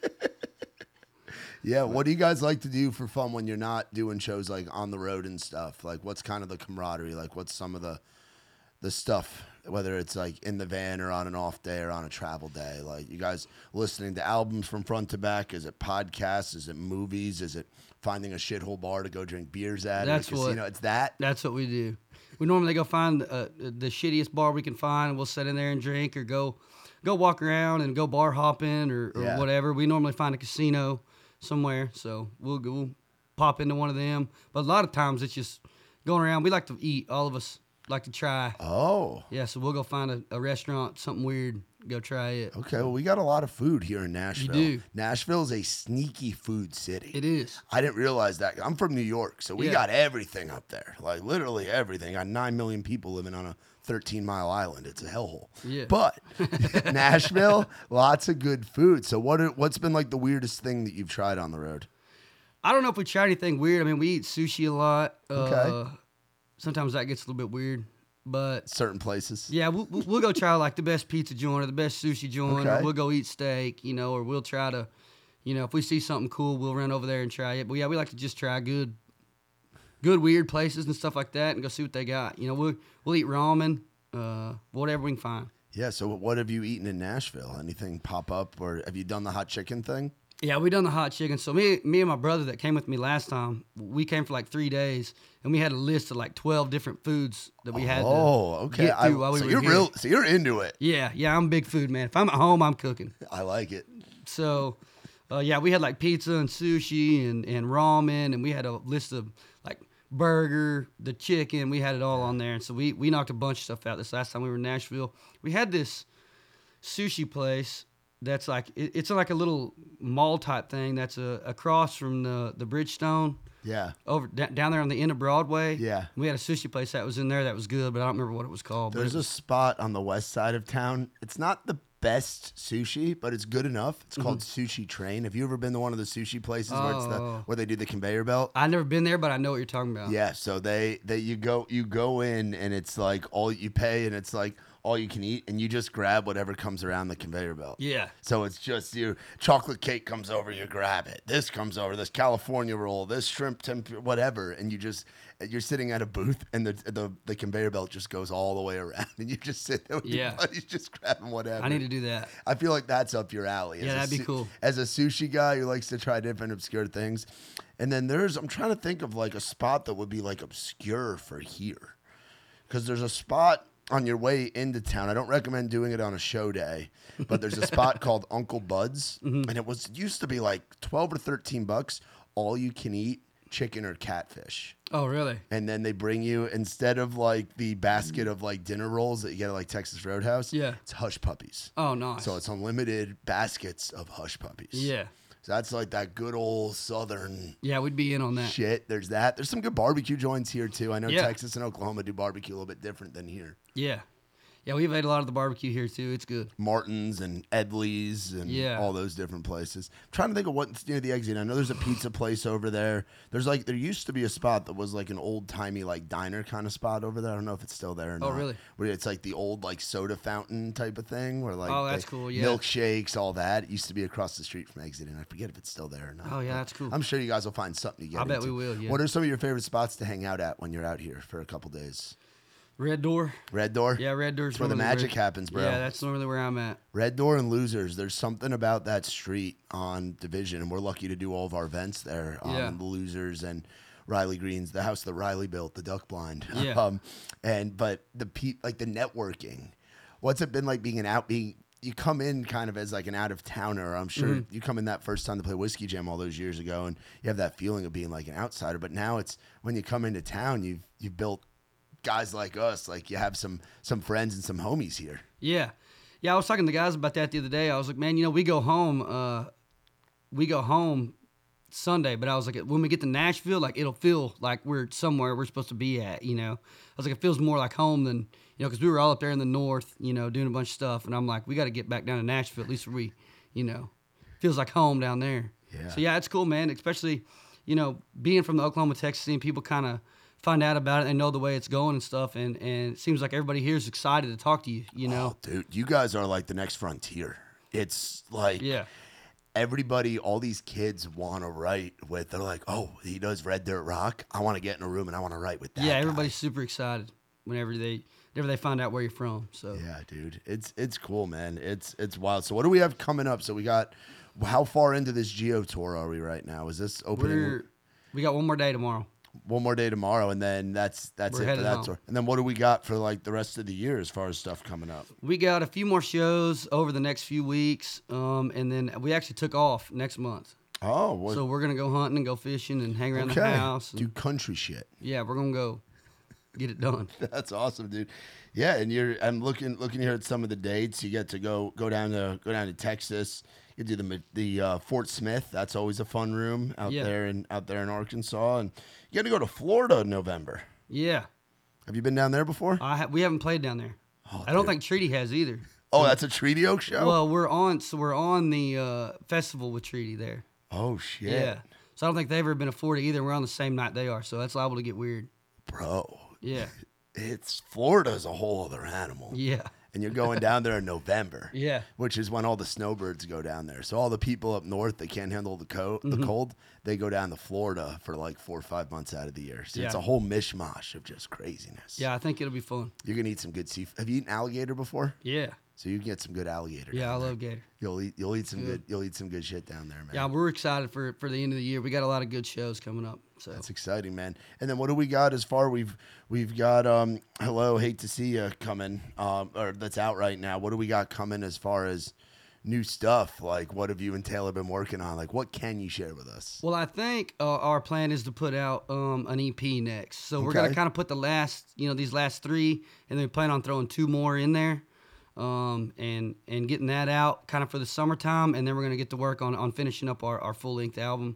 Yeah. What do you guys like to do for fun when you're not doing shows, like, on the road and stuff? Like, what's kind of the camaraderie? Like, what's some of the stuff, whether it's like in the van or on an off day or on a travel day? Like, you guys listening to albums from front to back? Is it podcasts? Is it movies? Is it finding a shithole bar to go drink beers at? That's what, it's that. That's what we do. We normally go find the shittiest bar we can find, and we'll sit in there and drink, or go walk around and go bar hopping or whatever. We normally find a casino somewhere, so we'll pop into one of them. But a lot of times it's just going around. We like to eat, all of us. Like to try. Oh. Yeah, so we'll go find a restaurant, something weird, go try it. Okay, well, we got a lot of food here in Nashville. You do. Nashville is a sneaky food city. It is. I didn't realize that. I'm from New York, so we got everything up there. Like, literally everything. Got 9 million people living on a 13-mile island. It's a hellhole. Yeah. But Nashville, lots of good food. So what's been like the weirdest thing that you've tried on the road? I don't know if we tried anything weird. I mean, we eat sushi a lot. Okay. Sometimes that gets a little bit weird, but certain places. Yeah, we'll go try like the best pizza joint or the best sushi joint, or we'll go eat steak, you know, or we'll try to, you know, if we see something cool, we'll run over there and try it. But yeah, we like to just try good weird places and stuff like that, and go see what they got. You know, we'll eat ramen, whatever we can find. Yeah. So what have you eaten in Nashville? Anything pop up, or have you done the hot chicken thing? Yeah, we done the hot chicken. So me and my brother that came with me last time, we came for like 3 days, and we had a list of like 12 different foods that we had to get through while we were here. So you're into it. Yeah, I'm a big food man. If I'm at home, I'm cooking. I like it. So, yeah, we had like pizza and sushi and ramen, and we had a list of like burger, the chicken. We had it all on there, and so we knocked a bunch of stuff out this last time we were in Nashville. We had this sushi place that's like it's like a little mall type thing that's across from the Bridgestone. Yeah. Over down there on the end of Broadway. Yeah. We had a sushi place that was in there that was good, but I don't remember what it was called. There's a spot on the west side of town. It's not the best sushi, but it's good enough. It's called Sushi Train. Have you ever been to one of the sushi places where they do the conveyor belt? I've never been there, but I know what you're talking about. Yeah, so you go in and it's like all you pay and it's like all you can eat and you just grab whatever comes around the conveyor belt. Yeah. So it's just chocolate cake comes over, you grab it. This comes over, this California roll, this shrimp whatever, and you're sitting at a booth and the conveyor belt just goes all the way around and you just sit there with your buddies just grabbing whatever. I need to do that. I feel like that's up your alley. Yeah, that'd be cool. As a sushi guy who likes to try different obscure things. And then I'm trying to think of like a spot that would be like obscure for here. Because there's a spot on your way into town. I don't recommend doing it on a show day, but there's a spot called Uncle Bud's. And it used to be like $12 or $13, all you can eat chicken or catfish. Oh, really? And then they bring you, instead of like the basket of like dinner rolls that you get at like Texas Roadhouse, it's hush puppies. Oh, nice. So it's unlimited baskets of hush puppies. Yeah. So that's like that good old Southern Yeah, we'd be in on that. shit. There's that. There's some good barbecue joints here too. I know Texas and Oklahoma do barbecue a little bit different than here. Yeah. Yeah, we've ate a lot of the barbecue here too. It's good. Martin's and Edley's and all those different places. I'm trying to think of what's near the exit. I know there's a pizza place over there. There used to be a spot that was like an old timey like diner kind of spot over there. I don't know if it's still there or not. Oh, really? Where it's like the old like soda fountain type of thing where like that's cool, yeah. milkshakes, all that. It used to be across the street from Exit, and I forget if it's still there or not. Oh, yeah, that's cool. I'm sure you guys will find something to get I bet into. we will, yeah. What are some of your favorite spots to hang out at when you're out here for a couple days? Red Door. Red Door? Yeah, Red Door's That's where the magic happens, bro. Yeah, that's normally where I'm at. Red Door and Losers. There's something about that street on Division, and we're lucky to do all of our events there. The Losers and Riley Green's, the house that Riley built, the Duck Blind. Yeah. But the networking. What's it been like you come in kind of as like an out of towner. I'm sure you come in that first time to play Whiskey Jam all those years ago, and you have that feeling of being like an outsider. But now it's when you come into town, you've built guys like us, like you have some friends and some homies here. Yeah. I was talking to the guys about that the other day. I was like, man, we go home Sunday, but I was like, when we get to Nashville, like it'll feel like we're somewhere we're supposed to be at, I was like, it feels more like home than, because we were all up there in the north, doing a bunch of stuff, and I'm like, we got to get back down to Nashville, at least where we, feels like home down there. Yeah. So yeah, it's cool, man, especially, being from the Oklahoma, Texas scene, people kind of find out about it. They know the way it's going and stuff, and it seems like everybody here is excited to talk to you. Oh, dude, you guys are like the next frontier. It's like everybody, all these kids want to write with. They're like, oh, he does Red Dirt Rock. I want to get in a room and I want to write with that. Yeah, everybody's super excited whenever they find out where you're from. So yeah, dude, it's cool, man. It's wild. So what do we have coming up? So we got, how far into this Geo tour are we right now? Is this opening? We got one more day tomorrow. One more day tomorrow, and then that's it for that tour. And then what do we got for like the rest of the year as far as stuff coming up? We got a few more shows over the next few weeks, and then we actually took off next month. Oh, so we're gonna go hunting and go fishing and hang around the house. Do country shit. Yeah, we're gonna go get it done. That's awesome, dude. Yeah, and I'm looking here at some of the dates. You get to go down to Texas. You do the Fort Smith. That's always a fun room out there in Arkansas, and you got to go to Florida in November. Yeah. Have you been down there before? We haven't played down there. Oh, I don't think Treaty has either. Oh, that's a Treaty Oak show? Well, we're on the festival with Treaty there. Oh shit. Yeah. So I don't think they've ever been to Florida either. We're on the same night they are, so that's liable to get weird. Bro. Yeah. Florida's a whole other animal. Yeah. and you're going down there in November. Yeah. Which is when all the snowbirds go down there. So all the people up north that can't handle the cold, they go down to Florida for like 4 or 5 months out of the year. So it's a whole mishmash of just craziness. Yeah, I think it'll be fun. You're gonna eat some good seafood. Have you eaten alligator before? Yeah. So you can get some good alligator. Yeah, I down there. love gator. You'll eat some good. You'll eat some good shit down there, man. Yeah, we're excited for the end of the year. We got a lot of good shows coming up. So That's exciting, man. And then what do we got as far? We've got Hello, Hate to See You coming, or that's out right now. What do we got coming as far as new stuff? Like, what have you and Taylor been working on? Like, what can you share with us? Well, I think our plan is to put out an EP next. So we're gonna kind of put the these last 3, and then we plan on throwing 2 more in there, and getting that out kind of for the summertime, and then we're gonna get to work on finishing up our full length album.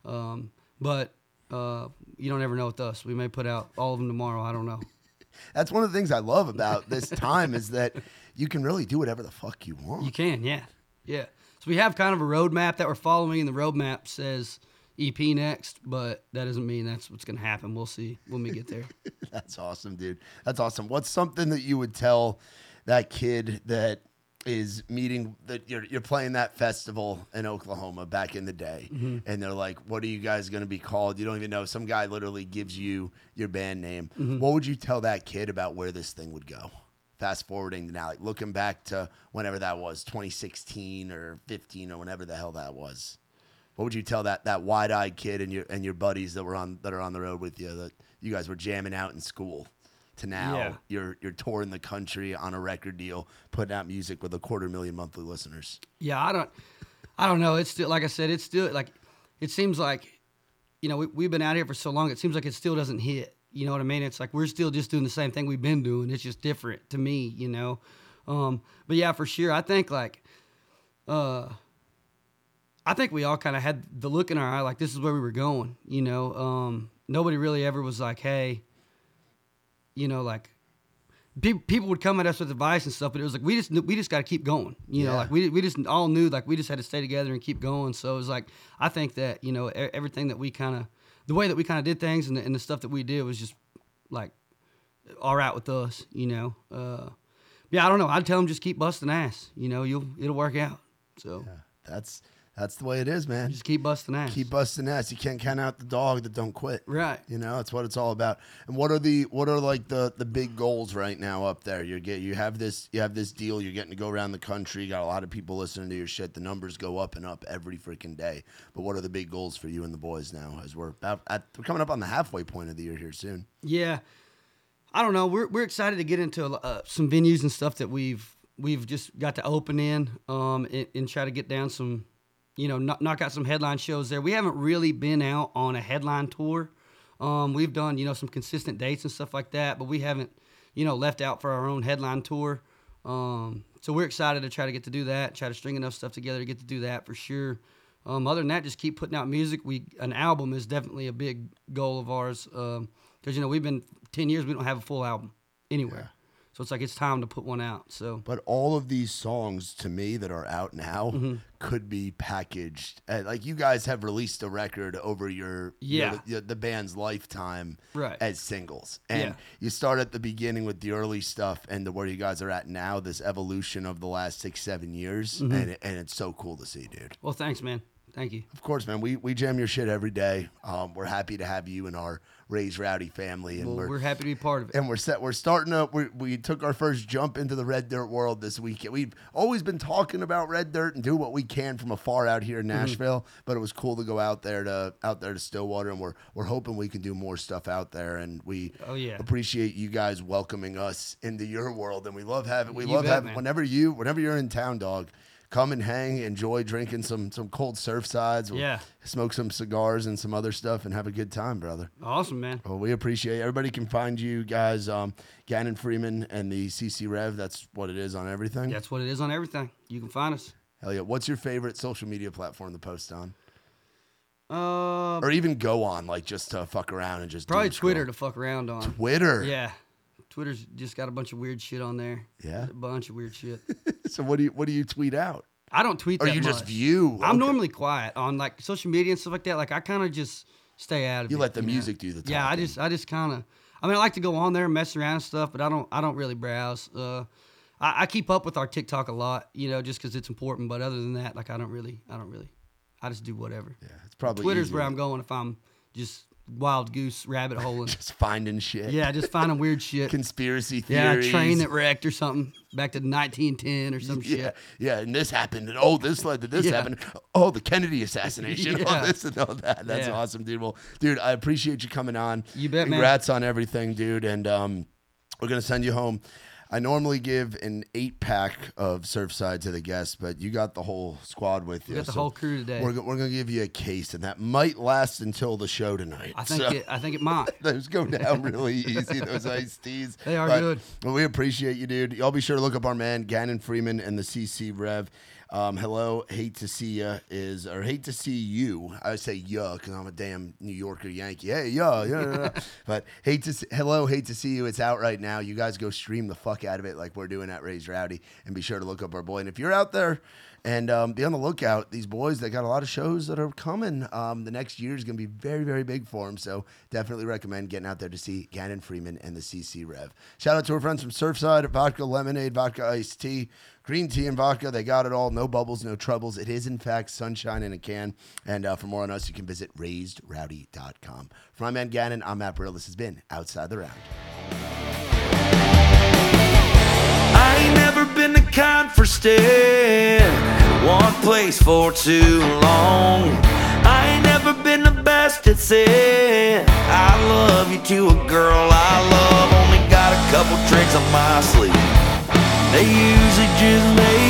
But you don't ever know with us. We may put out all of them tomorrow. I don't know. That's one of the things I love about this time is that you can really do whatever the fuck you want. You can, yeah. So we have kind of a roadmap that we're following, and the roadmap says EP next, but that doesn't mean that's what's going to happen. We'll see when we get there. That's awesome, dude. That's awesome. What's something that you would tell that kid that is meeting that you're playing that festival in Oklahoma back in the day, and they're like, what are you guys going to be called? You don't even know. Some guy literally gives you your band name. What would you tell that kid about where this thing would go? Fast forwarding to now, like looking back to whenever that was, 2016 or 15 or whenever the hell that was. What would you tell that wide-eyed kid and your buddies that are on the road with you, that you guys were jamming out in school, to now you're touring the country on a record deal, putting out music with 250,000 monthly listeners? Yeah, I don't know. It's still, like I said, it's still like, it seems like, we've been out here for so long. It seems like it still doesn't hit. You know what I mean? It's like we're still just doing the same thing we've been doing. It's just different to me, But yeah, for sure. I think we all kind of had the look in our eye like this is where we were going, Nobody really ever was like, hey, like people would come at us with advice and stuff, but it was like we just got to keep going, like we just all knew like we just had to stay together and keep going. So it was like I think that everything that we kind of, the way that we kind of did things and the stuff that we did was just like all right with us, Yeah, I don't know. I'd tell them just keep busting ass, it'll work out. So yeah, that's the way it is, man. Just keep busting ass. Keep busting ass. You can't count out the dog that don't quit. Right. That's what it's all about. And what are like the big goals right now up there? You have this deal. You're getting to go around the country. You got a lot of people listening to your shit. The numbers go up and up every freaking day. But what are the big goals for you and the boys now? As we're coming up on the halfway point of the year here soon. Yeah. I don't know. We're excited to get into some venues and stuff that we've just got to open in, and try to get down some. Knock out some headline shows there. We haven't really been out on a headline tour. We've done, some consistent dates and stuff like that, but we haven't, left out for our own headline tour. So we're excited to try to get to do that, try to string enough stuff together to get to do that for sure. Other than that, just keep putting out music. An album is definitely a big goal of ours, because, we've been 10 years, we don't have a full album anywhere. Yeah. So it's like it's time to put one out. So, but all of these songs to me that are out now could be packaged. Like you guys have released a record over the band's lifetime, right, as singles, and you start at the beginning with the early stuff and to where you guys are at now. This evolution of the last 6-7 years, and it's so cool to see, dude. Well, thanks, man. Thank you. Of course, man. We jam your shit every day. We're happy to have you in our Raised Rowdy family, and we're happy to be part of it. And we're starting up. We took our first jump into the Red Dirt world this weekend. We've always been talking about Red Dirt and do what we can from afar out here in Nashville. But it was cool to go out there to Stillwater, and we're hoping we can do more stuff out there. And we appreciate you guys welcoming us into your world, and we love having whenever you're in town, dog. Come and hang, enjoy drinking some cold Surfsides. We'll smoke some cigars and some other stuff and have a good time, brother. Awesome, man. Well, we appreciate it. Everybody can find you guys, Gannon Freeman and the CC Rev. That's what it is on everything? That's what it is on everything. You can find us. Hell yeah. What's your favorite social media platform to post on? Or even go on, like just to fuck around and just probably Twitter to fuck around on. Twitter? Yeah. Twitter's just got a bunch of weird shit on there. Yeah, a bunch of weird shit. So what do you tweet out? I don't tweet that much. Or you just view? I'm normally quiet on like social media and stuff like that. Like I kind of just stay out of it. You let the music do the talking. Yeah, I just kind of. I mean, I like to go on there and mess around and stuff, but I don't really browse. I keep up with our TikTok a lot, just because it's important. But other than that, like I don't really. I just do whatever. Yeah, it's probably Twitter's easier. where I'm going if I'm just wild goose rabbit holing. Just finding shit. Yeah, just finding weird shit. Conspiracy Yeah, theories. a train that wrecked or something back to 1910 or some Yeah, shit. yeah, and this happened, and this led to this Yeah. happened. Oh, the Kennedy assassination, all Yeah. this and all that. That's Yeah. awesome, dude. Well, dude, I appreciate you coming on. You bet, man. Congrats on everything, dude. And we're gonna send you home. I normally give an 8-pack of Surfside to the guests, but you got the whole squad with you. We got the whole crew today. We're gonna give you a case, and that might last until the show tonight. I think it might. Those go down really easy, those iced teas. They are good. Well, we appreciate you, dude. Y'all be sure to look up our man, Gannon Freeman, and the CC Rev. Hello, hate to see or hate to see you. I say ya because I'm a damn New Yorker Yankee. Hey, yeah. But hate to see you. It's out right now. You guys go stream the fuck out of it like we're doing at Raised Rowdy, and be sure to look up our boy. And if you're out there, and be on the lookout. These boys, they got a lot of shows that are coming. The next year is going to be very, very big for them. So definitely recommend getting out there to see Gannon Freeman and the CC Rev. Shout out to our friends from Surfside, vodka, lemonade, vodka, iced tea, green tea and vodka. They got it all. No bubbles, no troubles. It is, in fact, sunshine in a can. And for more on us, you can visit raisedrowdy.com. For my man Gannon, I'm Matt Brill. This has been Outside the Round. I ain't never been the kind for staying one place for too long. I ain't never been the best at saying I love you to a girl I love. Only got a couple tricks on my sleeve. They usually just make